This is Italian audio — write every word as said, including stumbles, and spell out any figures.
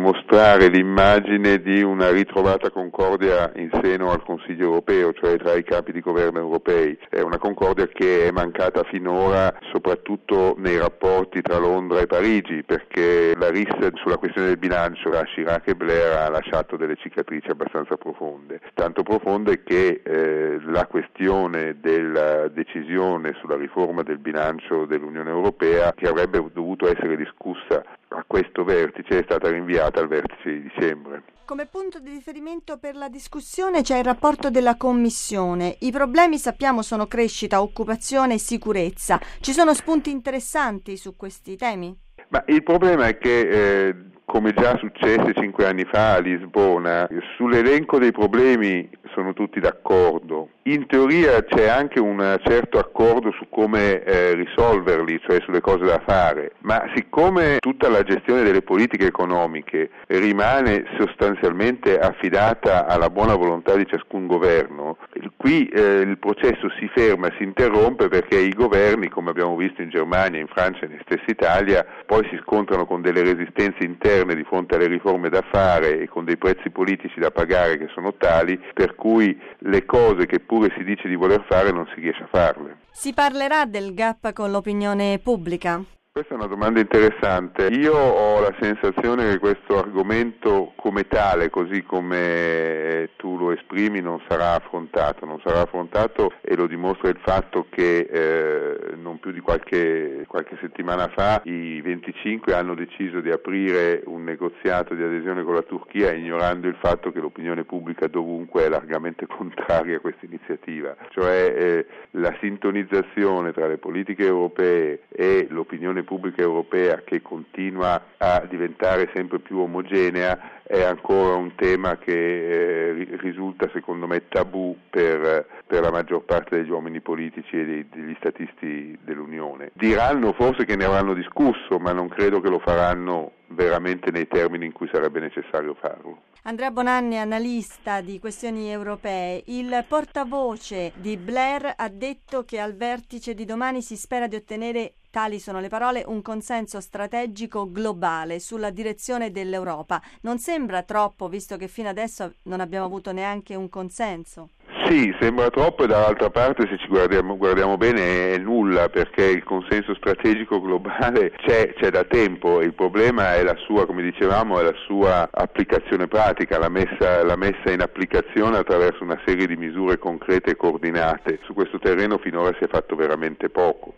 mostrare l'immagine di una ritrovata concordia in seno al Consiglio europeo, cioè tra i capi di governo europei. È una concordia che è mancata finora soprattutto nei rapporti tra Londra e Parigi, perché la rissa sulla questione del bilancio tra Chirac e Blair ha lasciato delle cicatrici abbastanza profonde, tanto profonde che eh, la questione della decisione sulla riforma del bilancio dell'Unione Europea, che avrebbe dovuto essere discussa a questo vertice, è stata rinviata al vertice di dicembre. Come punto di riferimento per la discussione c'è il rapporto della Commissione. I problemi, sappiamo, sono crescita, occupazione e sicurezza. Ci sono spunti interessanti su questi temi? Ma il problema è che, eh, come già successe cinque anni fa a Lisbona, sull'elenco dei problemi sono tutti d'accordo. In teoria c'è anche un certo accordo su come eh, risolverli, cioè sulle cose da fare, ma siccome tutta la gestione delle politiche economiche rimane sostanzialmente affidata alla buona volontà di ciascun governo, qui eh, il processo si ferma, si interrompe, perché i governi, come abbiamo visto in Germania, in Francia e in stessa Italia, poi si scontrano con delle resistenze interne di fronte alle riforme da fare e con dei prezzi politici da pagare che sono tali, per cui le cose che pure si dice di voler fare non si riesce a farle. Si parlerà del gap con l'opinione pubblica? Questa è una domanda interessante. Io ho la sensazione che questo argomento come tale, così come tu lo esprimi, non sarà affrontato. Non sarà affrontato e lo dimostra il fatto che eh, non più di qualche, qualche settimana fa i venticinque hanno deciso di aprire un negoziato di adesione con la Turchia, ignorando il fatto che l'opinione pubblica dovunque è largamente contraria a questa iniziativa. Cioè eh, la sintonizzazione tra le politiche europee e l'opinione pubblica europea, che continua a diventare sempre più omogenea, è ancora un tema che eh, risulta secondo me tabù per, per la maggior parte degli uomini politici e dei, degli statisti dell'Unione. Diranno forse che ne avranno discusso, ma non credo che lo faranno veramente nei termini in cui sarebbe necessario farlo. Andrea Bonanni, analista di questioni europee. Il portavoce di Blair ha detto che al vertice di domani si spera di ottenere, tali sono le parole, un consenso strategico globale sulla direzione dell'Europa. Non sembra troppo, visto che fino adesso non abbiamo avuto neanche un consenso? Sì, sembra troppo, e dall'altra parte, se ci guardiamo, guardiamo bene, è nulla, perché il consenso strategico globale c'è, c'è da tempo. Il problema è la sua, come dicevamo, è la sua applicazione pratica, la messa, la messa in applicazione attraverso una serie di misure concrete e coordinate. Su questo terreno finora si è fatto veramente poco.